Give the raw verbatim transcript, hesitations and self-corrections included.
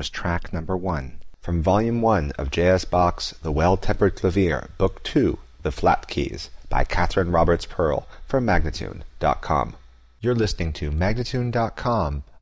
was track number one. From Volume one of J S Bach's The Well-Tempered Clavier, Book two, The Flat Keys, by Catherine Roberts Pearl, from Magnatune dot com. You're listening to Magnatune dot com,